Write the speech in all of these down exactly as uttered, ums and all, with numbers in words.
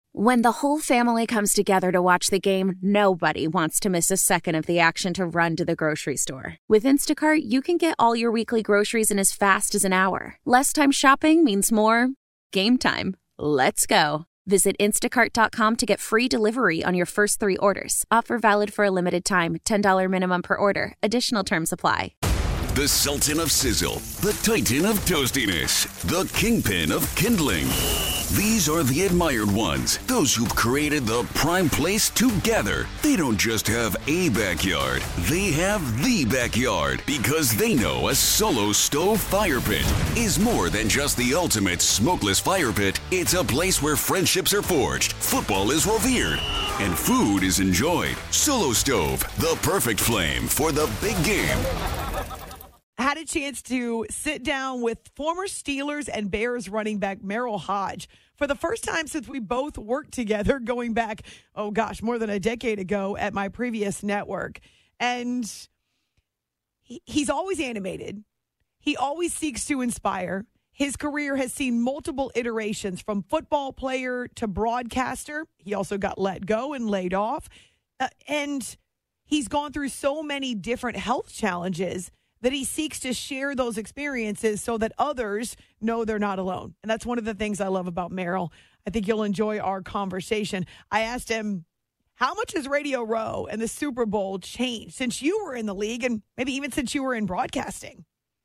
When the whole family comes together to watch the game, nobody wants to miss a second of the action to run to the grocery store. With Instacart, you can get all your weekly groceries in as fast as an hour. Less time shopping means more game time. Let's go. Visit instacart dot com to get free delivery on your first three orders. Offer valid for a limited time. ten dollars minimum per order. Additional terms apply. The Sultan of Sizzle, the Titan of Toastiness, the Kingpin of Kindling. These are the admired ones, those who've created the prime place to gather. They don't just have a backyard, they have the backyard, because they know a Solo Stove fire pit is more than just the ultimate smokeless fire pit. It's a place where friendships are forged, football is revered, and food is enjoyed. Solo Stove, the perfect flame for the big game. Had a chance to sit down with former Steelers and Bears running back Merril Hoge for the first time since we both worked together, going back, oh gosh, more than a decade ago at my previous network. And he, he's always animated. He always seeks to inspire. His career has seen multiple iterations from football player to broadcaster. He also got let go and laid off. Uh, and he's gone through so many different health challenges that he seeks to share those experiences so that others know they're not alone. And that's one of the things I love about Merril. I think you'll enjoy our conversation. I asked him, how much has Radio Row and the Super Bowl changed since you were in the league and maybe even since you were in broadcasting?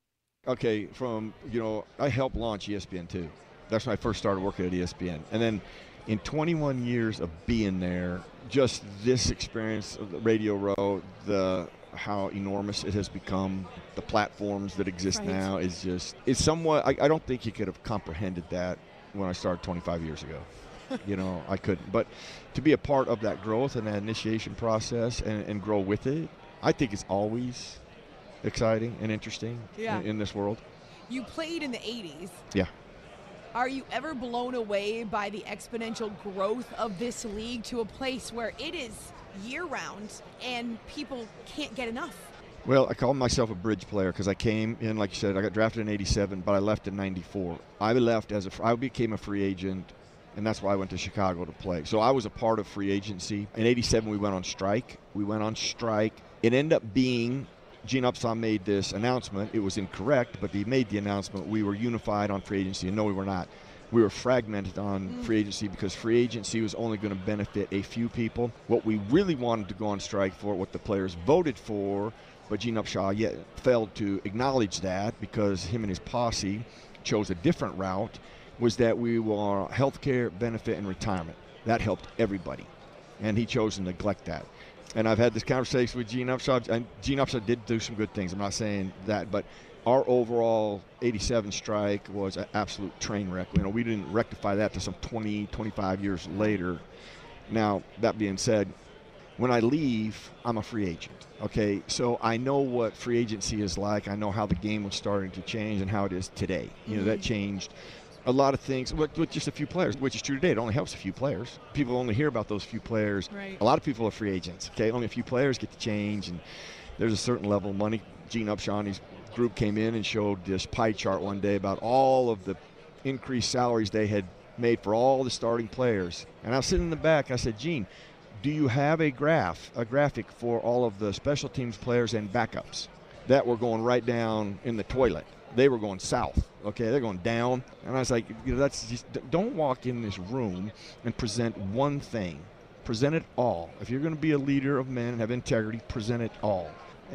Okay, from, you know, I helped launch E S P N two. That's when I first started working at E S P N. And then in twenty-one years of being there, just this experience of the Radio Row, the how enormous it has become, the platforms that exist right. now is just, it's somewhat, I, I don't think you could have comprehended that when I started twenty-five years ago. You know, I couldn't. But to be a part of that growth and that initiation process and, and grow with it, I think it's always exciting and interesting yeah. in, in this world. You played in the eighties. Yeah. Are you ever blown away by the exponential growth of this league to a place where it is year-round and people can't get enough? Well, I call myself a bridge player because I came in, like you said, I got drafted in eighty-seven, but I left in ninety-four. I left as a, I became a free agent, and that's why I went to Chicago to play. So I was a part of free agency. In eighty-seven, we went on strike. We went on strike. It ended up being, Gene Upshaw made this announcement. It was incorrect, but he made the announcement. We were unified on free agency, and no, we were not. We were fragmented on mm. free agency because free agency was only going to benefit a few people. What we really wanted to go on strike for, what the players voted for, but Gene Upshaw yet failed to acknowledge that because him and his posse chose a different route, was that we were health care, benefit, and retirement. That helped everybody, and he chose to neglect that. And I've had this conversation with Gene Upshaw, and Gene Upshaw did do some good things. I'm not saying that, but our overall eighty-seven strike was an absolute train wreck. You know, we didn't rectify that to some twenty, twenty-five years later. Now, that being said, when I leave, I'm a free agent, okay? So I know what free agency is like. I know how the game was starting to change and how it is today. You know, that changed a lot of things with, with just a few players, which is true today. It only helps a few players. People only hear about those few players. Right. A lot of people are free agents, okay? Only a few players get to change, and there's a certain level of money. Gene Upshaw and his group came in and showed this pie chart one day about all of the increased salaries they had made for all the starting players. And I was sitting in the back. I said, Gene, do you have a graph, a graphic for all of the special teams players and backups that were going right down in the toilet? They were going south, okay? They're going down. And I was like, you know, that's just, don't walk in this room and present one thing. Present it all. If you're going to be a leader of men and have integrity, present it all.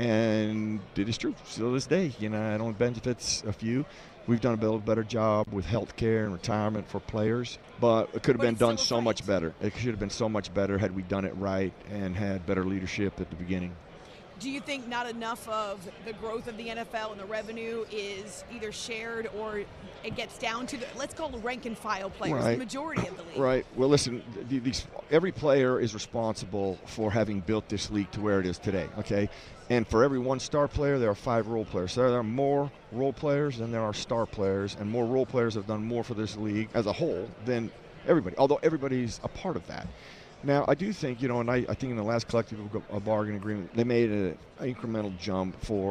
And it is true. Still this day, you know, it only benefits a few. We've done a little better job with health care and retirement for players, but it could have but been done so right. much better. It should have been so much better had we done it right and had better leadership at the beginning. Do you think not enough of the growth of the N F L and the revenue is either shared or it gets down to the, let's call it rank and file players, right. the majority of the league? Right. Well, listen, these, every player is responsible for having built this league to where it is today, okay? And for every one star player, there are five role players. So there are more role players than there are star players, and more role players have done more for this league as a whole than everybody, although everybody's a part of that. Now, I do think, you know, and I, I think in the last collective bargaining agreement, they made an incremental jump for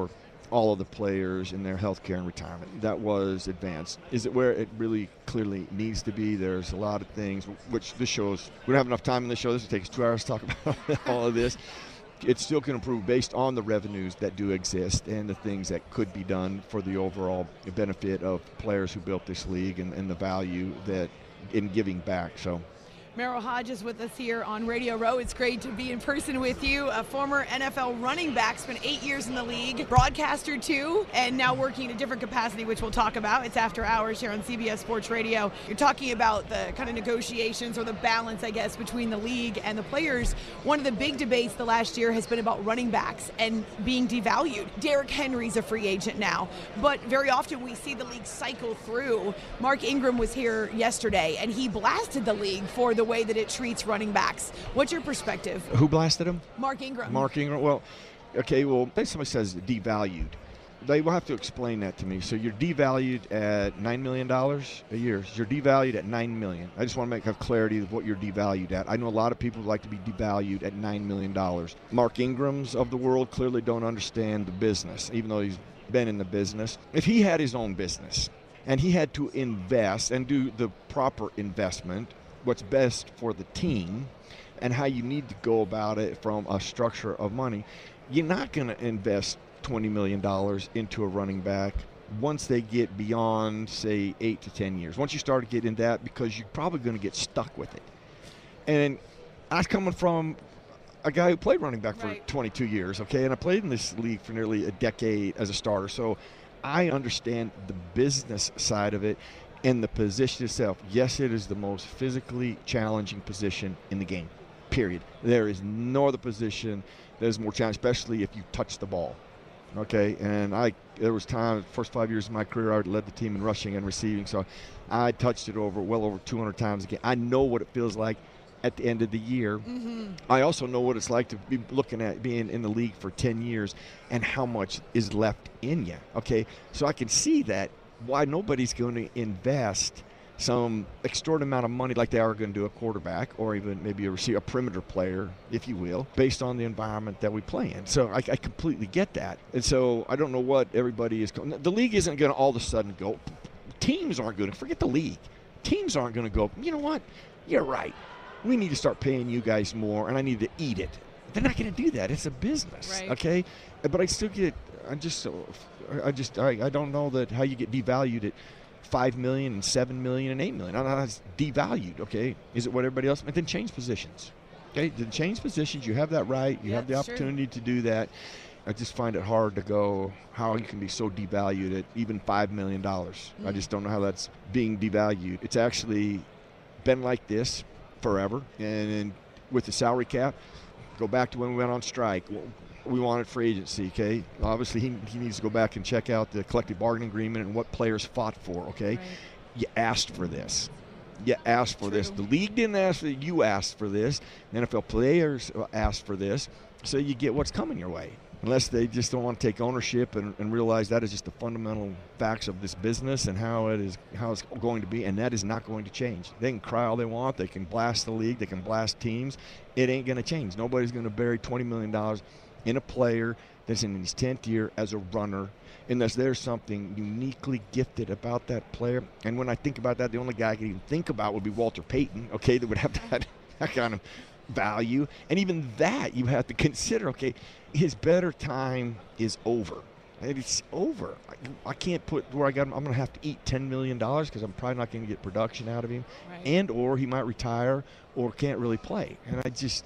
all of the players in their health care and retirement. That was advanced. Is it where it really clearly needs to be? There's a lot of things, which this shows, we don't have enough time in this show. This will take us two hours to talk about all of this. It still can improve based on the revenues that do exist and the things that could be done for the overall benefit of players who built this league and, and the value that in giving back. So Merril Hoge is with us here on Radio Row. It's great to be in person with you. A former N F L running back, spent eight years in the league, broadcaster too, and now working in a different capacity, which we'll talk about. It's After Hours here on C B S Sports Radio. You're talking about the kind of negotiations or the balance, I guess, between the league and the players. One of the big debates the last year has been about running backs and being devalued. Derrick Henry's a free agent now, but very often we see the league cycle through. Mark Ingram was here yesterday, and he blasted the league for the way that it treats running backs. What's your perspective? who blasted him? Mark Ingram. Mark Ingram. Well, okay, well, if somebody says devalued, they will have to explain that to me. So you're devalued at nine million dollars a year. You're devalued at nine million dollars. I just want to make have clarity of what you're devalued at. I know a lot of people would like to be devalued at nine million dollars. Mark Ingrams of the world clearly don't understand the business, even though he's been in the business. If he had his own business and he had to invest and do the proper investment, what's best for the team and how you need to go about it from a structure of money, you're not going to invest twenty million dollars into a running back once they get beyond, say, eight to ten years. Once you start getting that, because you're probably going to get stuck with it. And I was coming from a guy who played running back for Right. twenty-two years, okay, and I played in this league for nearly a decade as a starter, so I understand the business side of it. And the position itself, yes, it is the most physically challenging position in the game, period. There is no other position that is more challenging, especially if you touch the ball, okay? And I, there was time, first five years of my career, I led the team in rushing and receiving, so I touched it over well over two hundred times a game. I know what it feels like at the end of the year. Mm-hmm. I also know what it's like to be looking at being in the league for ten years and how much is left in you, okay? So I can see that why nobody's going to invest some extraordinary amount of money like they are going to do a quarterback or even maybe a receiver, a perimeter player, if you will, based on the environment that we play in. So I, I completely get that. And so I don't know what everybody is going. The league isn't going to all of a sudden go. Teams aren't going to forget the league. Teams aren't going to go, you know what? You're right. We need to start paying you guys more, and I need to eat it. They're not going to do that. It's a business, Right. okay? But I still get. I just. I just. I, I don't know that how you get devalued at five million and seven million and eight million. I don't know how it's devalued. Okay, is it what everybody else? And then change positions. Okay, then change positions. You have that right. You Yeah, have the that's true. opportunity to do that. I just find it hard to go how you can be so devalued at even five million dollars. I Mm. just don't know how that's being devalued. It's actually been like this forever. And, and with the salary cap, go back to when we went on strike. We wanted free agency, okay? Obviously, he, he needs to go back and check out the collective bargaining agreement and what players fought for, okay? Right. You asked for this. You asked for this. True. The league didn't ask for it. You asked for this. The N F L players asked for this. So you get what's coming your way. Unless they just don't want to take ownership and, and realize that is just the fundamental facts of this business and how it is how it's going to be, and that is not going to change. They can cry all they want. They can blast the league. They can blast teams. It ain't going to change. Nobody's going to bury twenty million dollars in a player that's in his tenth year as a runner, unless there's something uniquely gifted about that player. And when I think about that, the only guy I can even think about would be Walter Payton, okay, that would have that, that kind of value. And even that you have to consider, okay, his better time is over. It's over. I, I can't put where I got him. I'm going to have to eat ten million dollars because I'm probably not going to get production out of him. Right. And or he might retire or can't really play. And I just,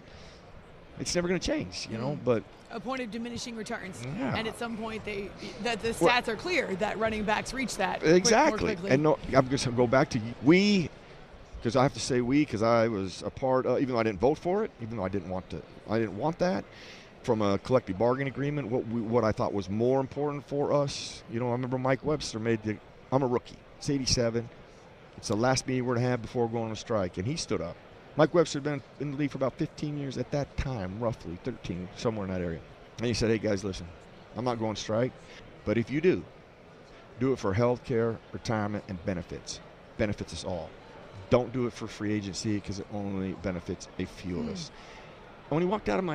it's never going to change, you know, but A point of diminishing returns. Yeah. And at some point, they that the Well- stats are clear that running backs reach that quick- more exactly. quickly. And no, I'm just going to go back to we, because I have to say we, because I was a part of, even though I didn't vote for it, even though I didn't want to, I didn't want that. From a collective bargaining agreement, what we, what I thought was more important for us, you know, I remember Mike Webster made the, I'm a rookie, it's eighty-seven, it's the last meeting we're going to have before going on strike, and he stood up. Mike Webster had been in the league for about fifteen years at that time, roughly, thirteen, somewhere in that area. And he said, hey guys, listen, I'm not going strike, but if you do, do it for health care, retirement, and benefits. Benefits us all. Don't do it for free agency because it only benefits a few of Hmm. us. And when he walked out of my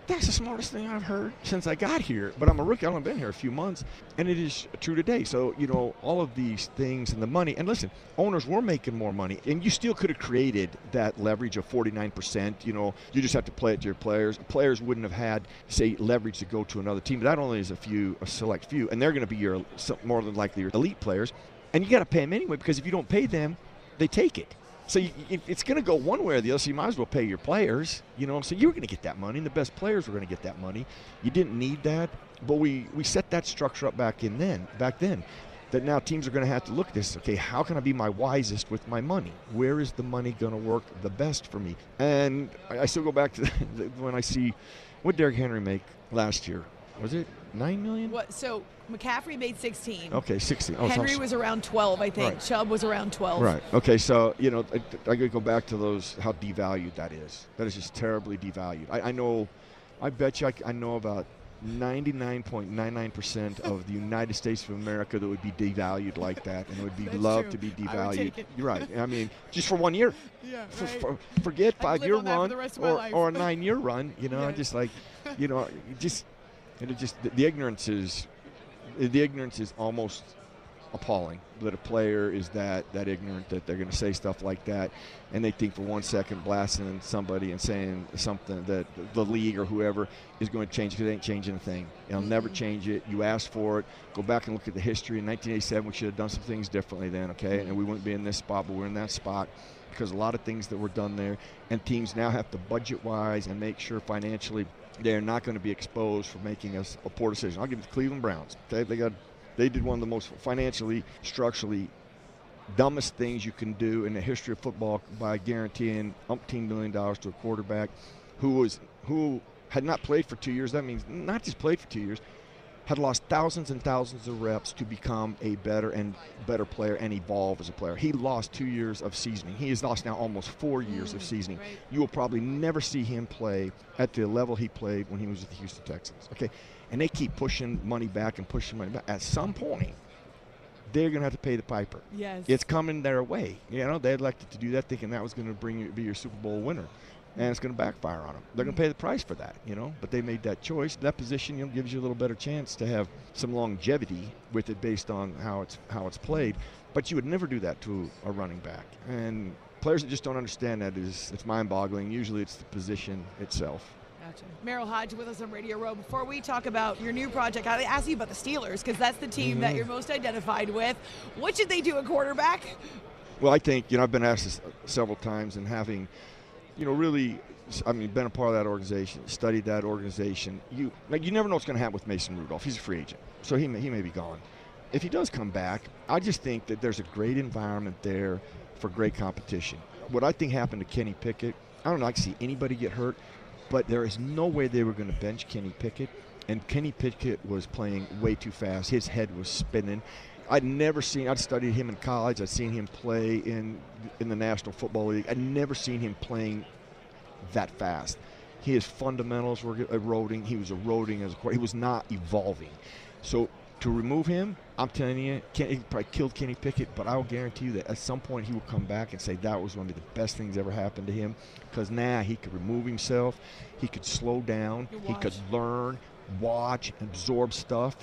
That's the smartest thing I've heard since I got here. But I'm a rookie. I've only been here a few months, and it is true today. So, you know, all of these things and the money. And listen, owners were making more money, and you still could have created that leverage of forty-nine percent. You know, you just have to play it to your players. Players wouldn't have had, say, leverage to go to another team. But that only is a few, a select few, and they're going to be your more than likely your elite players. And you got to pay them anyway, because if you don't pay them, they take it. So you, it's going to go one way or the other, so you might as well pay your players. You know, so you were going to get that money, and the best players were going to get that money. You didn't need that, but we, we set that structure up back in then, back then, that now teams are going to have to look at this. Okay, how can I be my wisest with my money? Where is the money going to work the best for me? And I, I still go back to the, the, when I see what Derrick Henry make last year. Was it nine million dollars? What? So McCaffrey made sixteen. Okay, sixteen. Oh, Henry so was around twelve, I think. Right. Chubb was around twelve. Right. Okay, so, you know, I, I could go back to those, how devalued that is. That is just terribly devalued. I, I know, I bet you I, I know about ninety-nine point nine nine percent of the United States of America that would be devalued like that, and would be That's loved true. to be I would devalued. take it. You're right. I mean, just for one year. Yeah, For, right. for, forget I'd five live year on that for run the rest of my or, life. or a nine year run. You know, Yeah. just like, you know, you just, and it just the, the ignorance is, the ignorance is almost appalling that a player is that that ignorant that they're going to say stuff like that, and they think for one second blasting somebody and saying something that the league or whoever is going to change, because it ain't changing a thing. It'll mm-hmm. never change it. You asked for it. Go back and look at the history. In nineteen eighty-seven, we should have done some things differently then, okay? Mm-hmm. And we wouldn't be in this spot, but we're in that spot because a lot of things that were done there, and teams now have to budget-wise and make sure financially they're not going to be exposed for making a, a poor decision. I'll give it to Cleveland Browns. Okay, they got they did one of the most financially, structurally dumbest things you can do in the history of football by guaranteeing umpteen million dollars to a quarterback who was who had not played for two years. That means not just played for two years, had lost thousands and thousands of reps to become a better and better player and evolve as a player. He lost two years of seasoning. He has lost now almost four years mm, of seasoning. Right. You will probably never see him play at the level he played when he was with the Houston Texans. Okay, and they keep pushing money back and pushing money back. At some point, they're going to have to pay the piper. Yes. It's coming their way. You know, they elected to do that thinking that was going to bring you, be your Super Bowl winner. And it's going to backfire on them. They're going to pay the price for that, you know. But they made that choice. That position, you know, gives you a little better chance to have some longevity with it based on how it's how it's played. But you would never do that to a running back. And players that just don't understand that is it's mind-boggling. Usually, it's the position itself. Gotcha. Merrill Hodge with us on Radio Row. Before we talk about your new project, I asked you about the Steelers because that's the team mm-hmm. that you're most identified with. What should they do at quarterback? Well, I think you know I've been asked this several times, and having. You know, really, I mean, been a part of that organization, studied that organization. You like, you never know what's going to happen with Mason Rudolph. He's a free agent, so he may, he may be gone. If he does come back, I just think that there's a great environment there for great competition. What I think happened to Kenny Pickett, I don't like to see anybody get hurt, but there is no way they were going to bench Kenny Pickett, and Kenny Pickett was playing way too fast. His head was spinning. I'd never seen, I'd studied him in college. I'd seen him play in in the National Football League. I'd never seen him playing that fast. His fundamentals were eroding. He was eroding as a quarterback. He was not evolving. So to remove him, I'm telling you, Ken, he probably killed Kenny Pickett, but I will guarantee you that at some point he will come back and say that was one of the best things ever happened to him, because now he could remove himself. He could slow down. He could learn, watch, absorb stuff.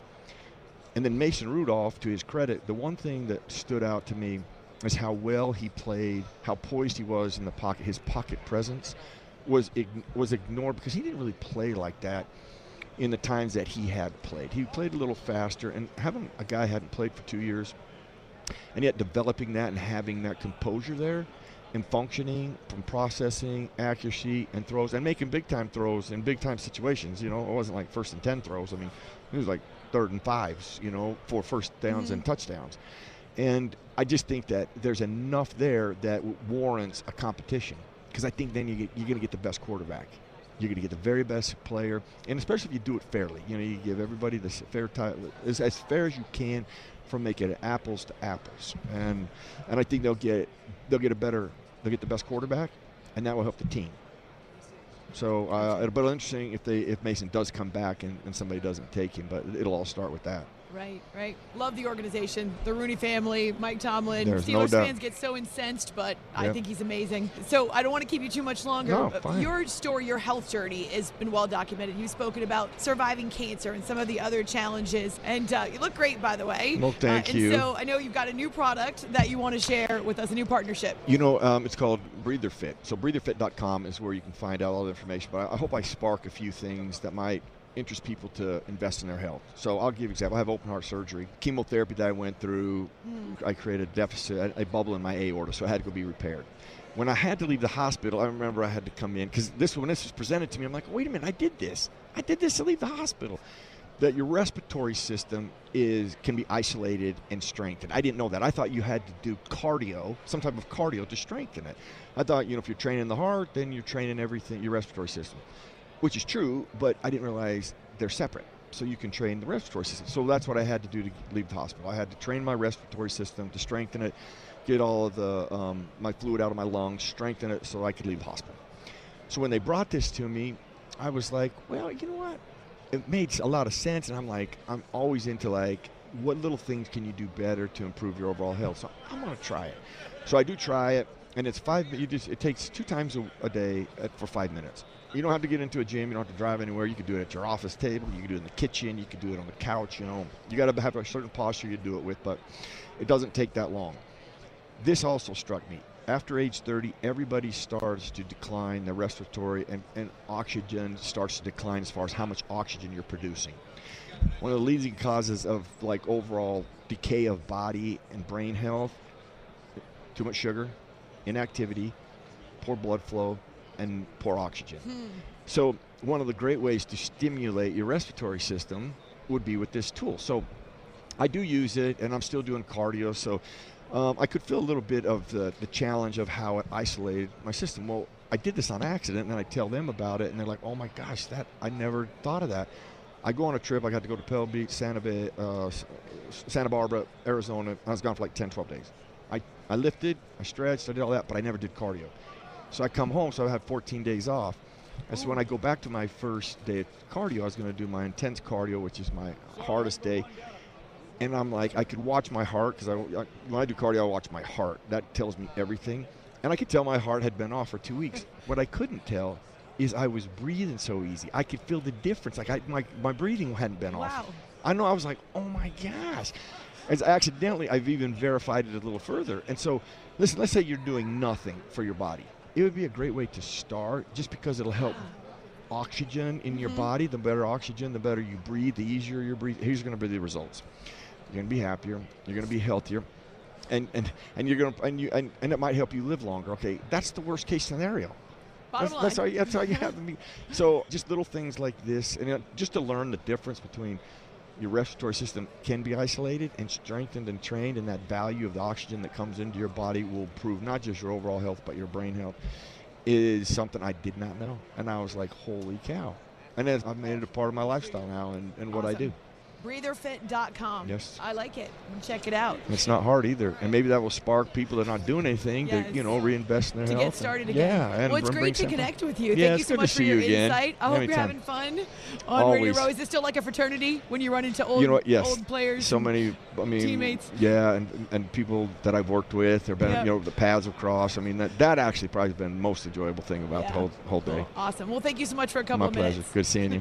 And then Mason Rudolph, to his credit, the one thing that stood out to me is how well he played, how poised he was in the pocket. His pocket presence was was ignored because he didn't really play like that in the times that he had played. He played a little faster, and having a guy hadn't played for two years, and yet developing that and having that composure there and functioning from processing, accuracy, and throws, and making big-time throws in big-time situations. You know, it wasn't like first and ten throws. I mean, it was like third and fives, you know, for first downs mm-hmm. and touchdowns. And I just think that there's enough there that warrants a competition, because I think then you get, you're going to get the best quarterback. You're going to get the very best player, and especially if you do it fairly. You know, you give everybody the fair title, as, as fair as you can, from making it apples to apples. And and I think they'll get they'll get a better they'll get the best quarterback, and that will help the team. So uh, it'll be interesting if they if Mason does come back and, and somebody doesn't take him, but it'll all start with that. Right, right. Love the organization, the Rooney family, Mike Tomlin. There's Steelers no doubt. fans get so incensed, but I Yep. think he's amazing. So I don't want to keep you too much longer. No, but fine. Your story, your health journey has been well documented. You've spoken about surviving cancer and some of the other challenges. And uh, you look great, by the way. Well, thank uh, and you. So I know you've got a new product that you want to share with us, a new partnership. You know, um, it's called Breather Fit. So breather fit dot com is where you can find out all the information. But I, I hope I spark a few things that might interest people to invest in their health. So I'll give you an example. I have open heart surgery. Chemotherapy that I went through, mm. I created a deficit, a bubble in my aorta, so I had to go be repaired. When I had to leave the hospital, I remember I had to come in, because this when this was presented to me, I'm like, wait a minute, I did this. I did this to leave the hospital. That your respiratory system is can be isolated and strengthened. I didn't know that. I thought you had to do cardio, some type of cardio to strengthen it. I thought, you know, if you're training the heart, then you're training everything, your respiratory system. Which is true, but I didn't realize they're separate. So you can train the respiratory system. So that's what I had to do to leave the hospital. I had to train my respiratory system to strengthen it, get all of the um, my fluid out of my lungs, strengthen it so I could leave the hospital. So when they brought this to me, I was like, well, you know what? It made a lot of sense, and I'm like, I'm always into like, what little things can you do better to improve your overall health? So I'm gonna try it. So I do try it, and it's five. You just it takes two times a, a day at, for five minutes. You don't have to get into a gym. You don't have to drive anywhere. You can do it at your office table. You can do it in the kitchen. You can do it on the couch. You know, you got to have a certain posture you do it with, but it doesn't take that long. This also struck me. After age thirty, everybody starts to decline their respiratory, and, and oxygen starts to decline as far as how much oxygen you're producing. One of the leading causes of like overall decay of body and brain health, too much sugar, inactivity, poor blood flow, and poor oxygen. Hmm. So one of the great ways to stimulate your respiratory system would be with this tool. So I do use it, and I'm still doing cardio, so um, I could feel a little bit of the, the challenge of how it isolated my system. Well, I did this on accident, and then I tell them about it, and they're like, oh my gosh, that I never thought of that. I go on a trip. I got to go to Pebble Beach, Santa, Bay, uh, Santa Barbara, Arizona. I was gone for like ten, twelve days. I, I lifted, I stretched, I did all that, but I never did cardio. So I come home, so I had fourteen days off. And so when I go back to my first day of cardio, I was going to do my intense cardio, which is my hardest day. And I'm like, I could watch my heart, because I, I, when I do cardio, I watch my heart. That tells me everything. And I could tell my heart had been off for two weeks. What I couldn't tell is I was breathing so easy. I could feel the difference. Like I, my, my breathing hadn't been wow. off. I know, I was like, oh my gosh. As accidentally, I've even verified it a little further. And so, listen, let's say you're doing nothing for your body. It would be a great way to start, just because it'll help oxygen in mm-hmm. your body. The better oxygen, the better you breathe, the easier you breathe. Here's going to be the results. You're going to be happier. You're going to be healthier. And and, and you're going to and you and, and it might help you live longer. Okay, that's the worst case scenario. Bottom That's, line. that's, all you, that's all you have to be. So just little things like this, and you know, just to learn the difference between your respiratory system can be isolated and strengthened and trained, and that value of the oxygen that comes into your body will improve not just your overall health but your brain health, is something I did not know. And I was like, holy cow. And then I've made it a part of my lifestyle now and, and what awesome. I do. breather fit dot com. Yes. I like it. Check it out. It's not hard either. And maybe that will spark people that are not doing anything yes. to, you know, reinvest in their to health. get started and, again. Yeah. And well, it's bring great to something. connect with you. Yeah, Thank you it's so good much to for see your you again. insight. I hope Anytime. you're having fun on Always. Radio Row. Is it still like a fraternity when you run into old, you know what? Yes. old players? So many, I mean, teammates. Yeah, and, and people that I've worked with, or been, yep. you know, the paths have crossed. I mean, that, that actually probably has been the most enjoyable thing about yeah. the whole whole day. Awesome. Well, thank you so much for a couple My of minutes. pleasure. Good seeing you.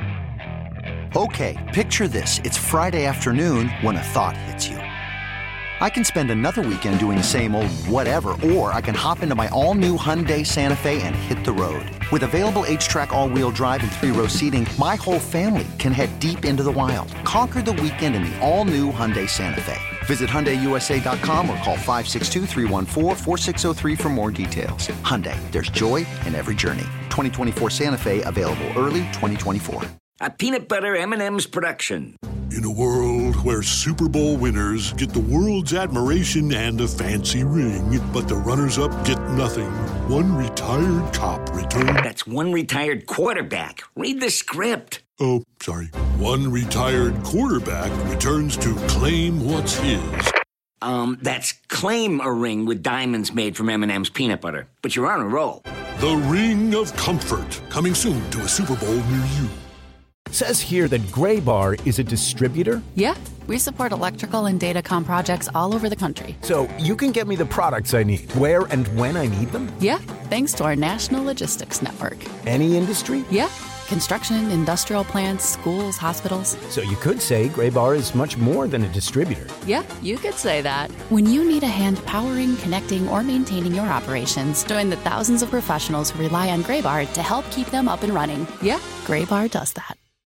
Okay, picture this. It's Friday afternoon when a thought hits you. I can spend another weekend doing the same old whatever, or I can hop into my all-new Hyundai Santa Fe and hit the road. With available H-Track all-wheel drive and three-row seating, my whole family can head deep into the wild. Conquer the weekend in the all-new Hyundai Santa Fe. Visit Hyundai U S A dot com or call five six two, three one four, four six zero three for more details. Hyundai, there's joy in every journey. twenty twenty-four Santa Fe, available early twenty twenty-four. A peanut butter M and M's production. In a world where Super Bowl winners get the world's admiration and a fancy ring, but the runners-up get nothing, one retired cop returns... That's one retired quarterback. Read the script. Oh, sorry. One retired quarterback returns to claim what's his. Um, that's claim a ring with diamonds made from M and M's peanut butter. But you're on a roll. The Ring of Comfort, coming soon to a Super Bowl near you. Says here that Graybar is a distributor? Yeah, we support electrical and datacom projects all over the country. So you can get me the products I need, where and when I need them? Yeah, thanks to our national logistics network. Any industry? Yeah, construction, industrial plants, schools, hospitals. So you could say Graybar is much more than a distributor. Yeah, you could say that. When you need a hand powering, connecting, or maintaining your operations, join the thousands of professionals who rely on Graybar to help keep them up and running. Yeah, Graybar does that.